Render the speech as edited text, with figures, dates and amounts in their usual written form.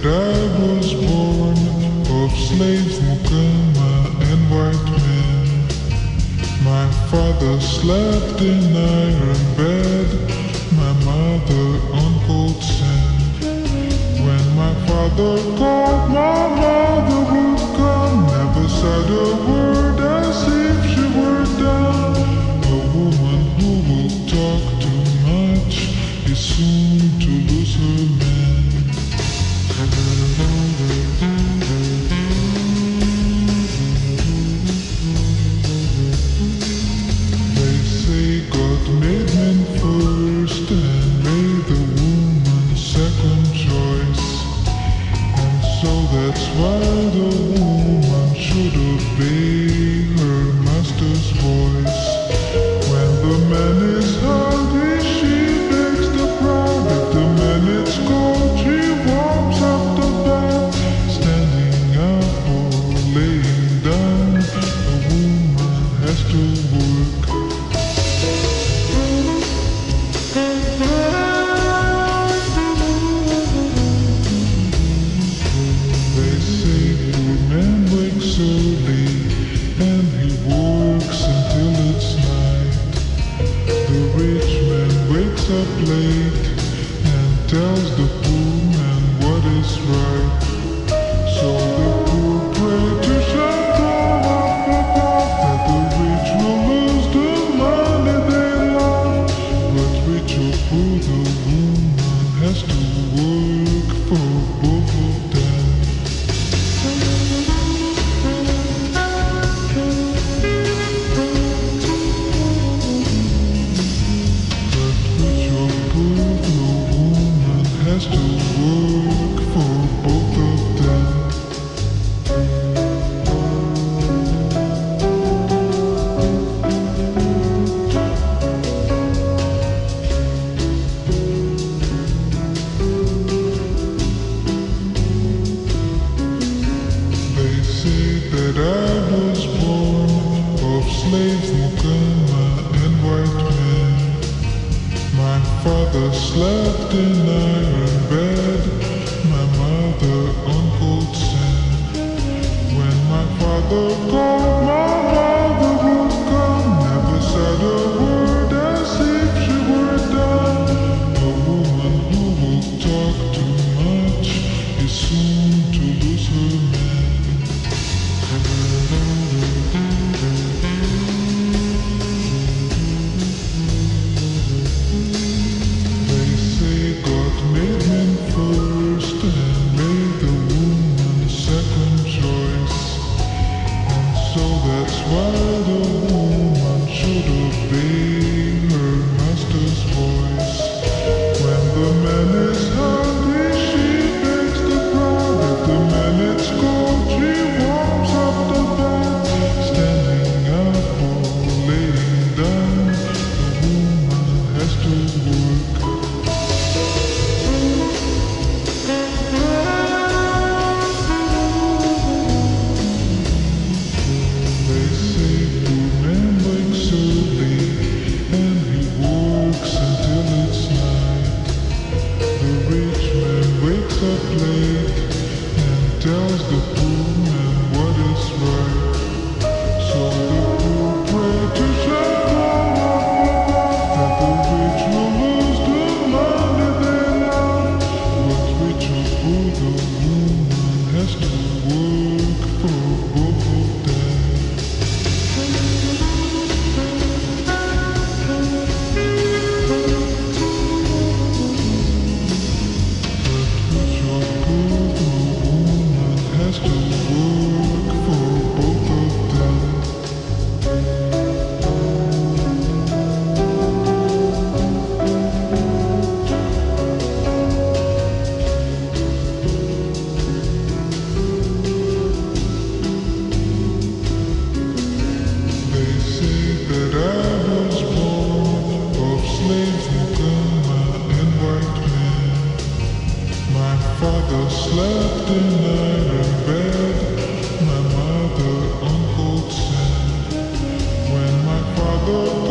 I was born of slaves, mukama, and white men. My father slept in iron bed, my mother on cold sand. When my father called, my mother would come, never said a word as if she were dumb. A woman who will talk too much is soon to lose her man. They say God made men first and made the woman second choice. And so that's why the woman should obey her master's voice. When the man is hungry, she bakes the bread. If the man is cold, she warms up the bed. Standing up or laying down, a woman has to work. They say poor man wakes early and he works until it's night. The rich man wakes up late and tells the poor man what is right. So the poor pray to Shantar up above that the rich will lose the money they love. But rich or poor, the woman has to work for both of them. But rich or poor, the woman has to work for both of them. They say that I was born of slaves, mukama, and white men. My father slept in iron bed, my mother on cold sand. When my father called, my mother would come, never said a word as if she were dumb. A woman who will talk too much is soon to lose her man. They say God made men first and made the woman second choice. And so that's why the woman should obey her master's voice. When the man is hungry, she bakes the bread. If the man is cold, she warms up the bed. Standing up or laying down, the woman has to work. They say poor man wakes early and he works until it's night. The rich man wakes up late and tells the poor man what is right. So the poor pray to Shantar that the rich will lose the money they love. But rich or poor, the woman has to work for both of them. But rich or poor, the woman has to work for both of them. They say that I was born of slaves, mukama, and white men. My father slept in iron bed, my mother on cold sand. When my father